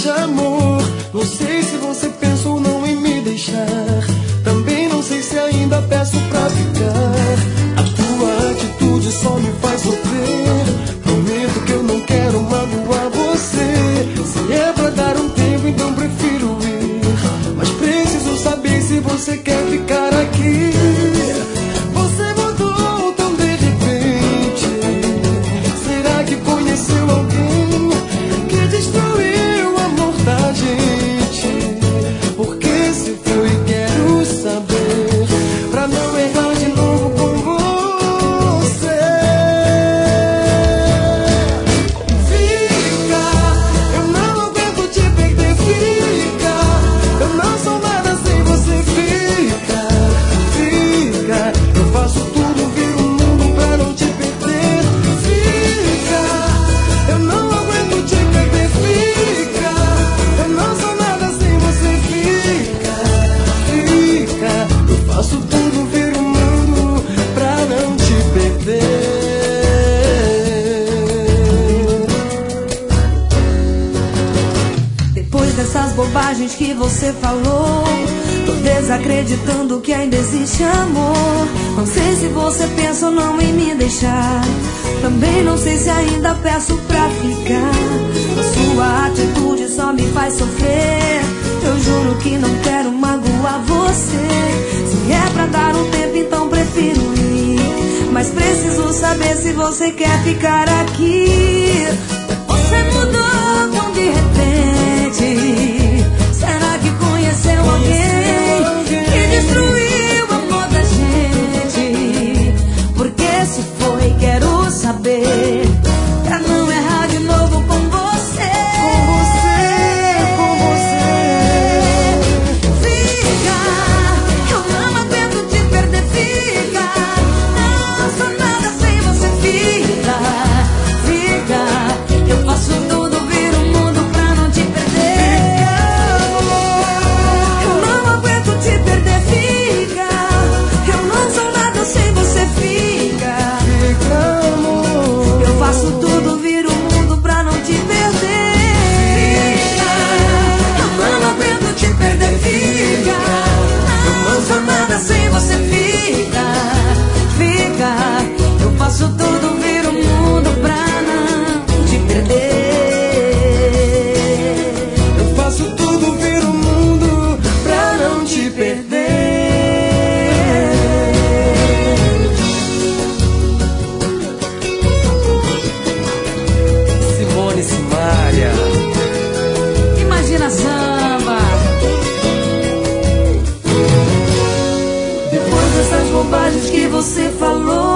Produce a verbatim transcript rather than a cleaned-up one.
existe amor. Não sei se você pensa ou não em me deixar. Também não sei se ainda peço pra ficar. A tua atitude só me faz sofrer. Prometo que eu não quero magoar você. Se é pra dar um tempo, então prefiro ir. Mas preciso saber se você quer ficar aqui. Você mudou tão de repente. Será que conheceu alguém que destruiu o amor da gente? Porque se foi, quero saber, pra não errar de novo com você. Fica, eu não aguento te perder. Fica, eu não sou nada sem você. Fica, fica, eu faço tudo, viro o mundo pra não te perder. Fica, eu não aguento te perder. Fica, eu não sou nada sem você. Fica, fica, eu faço tudo, viro o mundo pra não te perder. Depois dessas bobagens que você falou, tô desacreditando que ainda existe amor. Não sei se você pensa ou não em me deixar. Também não sei se ainda peço pra ficar. A sua atitude só me faz sofrer. Eu juro que não quero magoar você. Se é pra dar um tempo, então prefiro ir. Mas preciso saber se você quer ficar aqui. Você mudou tão de repente. Será que conheceu alguém que destruiu o amor da gente? Porque se foi, quero saber, pra não errar de novo com você. Com você, com você. Fica, eu não aguento te perder. Fica, não sou nada sem você. Fica, fica, eu faço tudo, viro o mundo pra não te perder. Eu não aguento te perder. Fica, eu não sou nada sem você. Fica, Fica, amor. eu faço tudo, viro o mundo pra não te perder. Fica, eu não aguento te perder. Fica, eu não sou nada sem você. Fica, fica, eu faço tudo, viro o mundo pra não te perder. Eu faço tudo, viro o mundo pra não te perder. Simone Simaria. Imagina samba. Depois dessas Bobagens que você falou,